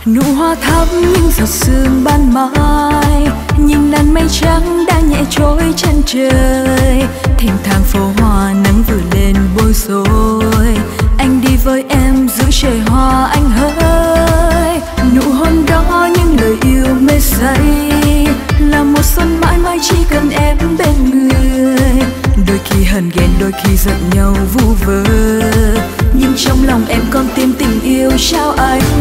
Nụ hoa thắm những giọt sương ban mai, nhìn làn mây trắng đã nhẹ trôi chân trời. Thênh thang phố hoa nắng vừa lên bối rối, anh đi với em giữ trời hoa anh hỡi. Nụ hôn đó những lời yêu mê say, là mùa xuân mãi mãi chỉ cần em bên người. Đôi khi hờn ghen đôi khi giận nhau vu vơ, nhưng trong lòng em còn tim tình yêu trao anh.